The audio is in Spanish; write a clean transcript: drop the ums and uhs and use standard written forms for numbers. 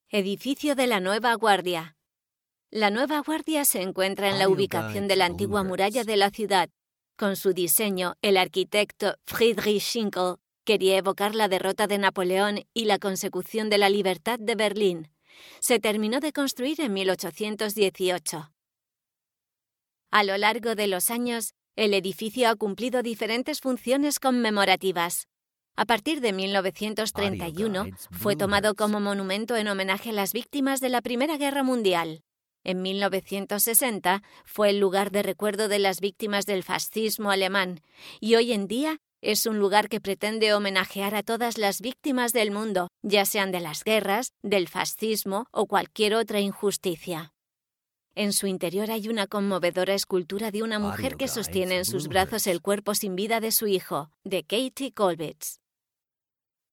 Edificio de la Nueva Guardia. La Nueva Guardia se encuentra en la ubicación de la antigua muralla de la ciudad. Con su diseño, el arquitecto Friedrich Schinkel quería evocar la derrota de Napoleón y la consecución de la libertad de Berlín. Se terminó de construir en 1818. A lo largo de los años, el edificio ha cumplido diferentes funciones conmemorativas. A partir de 1931, fue tomado como monumento en homenaje a las víctimas de la Primera Guerra Mundial. En 1960 fue el lugar de recuerdo de las víctimas del fascismo alemán y hoy en día es un lugar que pretende homenajear a todas las víctimas del mundo, ya sean de las guerras, del fascismo o cualquier otra injusticia. En su interior hay una conmovedora escultura de una mujer que sostiene en sus brazos el cuerpo sin vida de su hijo, de Katie Kollwitz.